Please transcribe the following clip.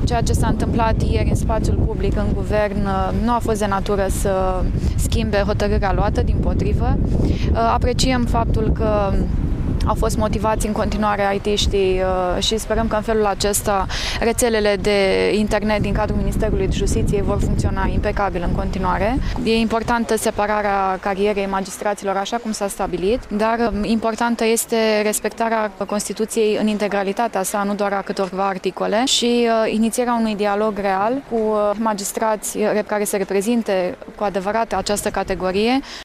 Ceea ce s-a întâmplat ieri în spațiul public, în guvern, nu a fost de natură să schimbe hotărârea luată, dimpotrivă. Apreciem faptul că au fost motivați în continuare IT-știi și sperăm că în felul acesta rețelele de internet din cadrul Ministerului de Justiție vor funcționa impecabil în continuare. E importantă separarea carierei magistraților așa cum s-a stabilit, dar importantă este respectarea Constituției în integralitatea sa, nu doar a câtorva articole, și inițierea unui dialog real cu magistrați care să reprezinte cu adevărat această categorie.